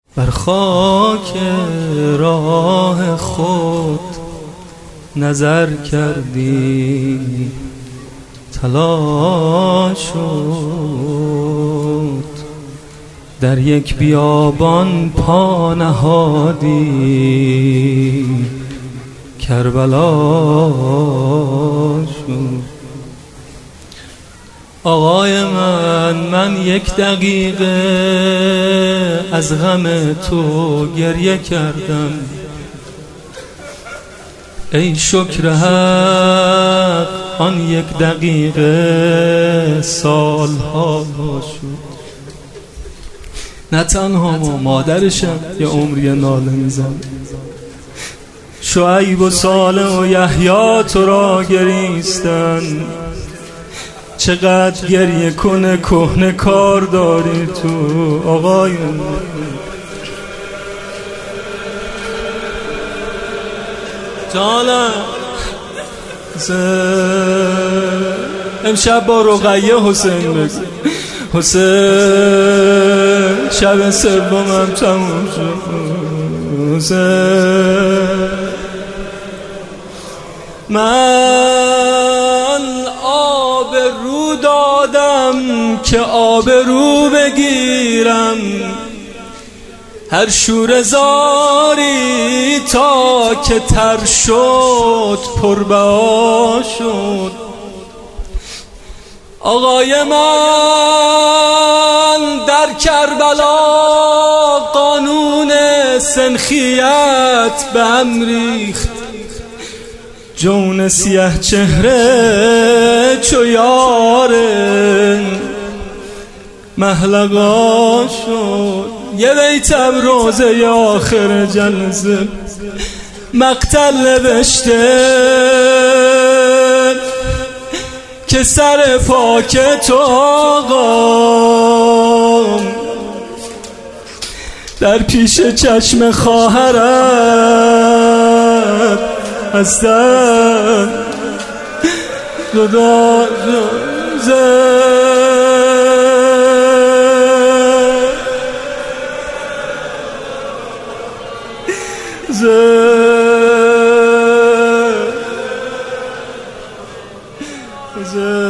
بر خاک راه خود نظر کردی، طلا شد در یک بیابان پا نهادی، کربلا شد. آقای من یک دقیقه از غم تو گریه کردم، ای شکر حق آن یک دقیقه سالها شد. نه تنها مادرشم یه عمری ناله میزن، شعیب و صالح و یحیی تو را گریستن. چقدر گریه کنه کهنه کار داری تو آقای جانم. امشب با رقیه حسین بگو، حسین شب سومم تموم شد. حسین من آب رو دادم که آب رو بگیرم، هر شوره زاری تا که تر شد پربها شد. آقای من در کربلا قانون سنخیت به هم ریخت، جون سیاه چهره چو یار محلقا شد. یه بیتم روزه آخر جلسه مقتل نوشته که سر پاک تو آقا در پیش چشم خواهرت هستن جدا ز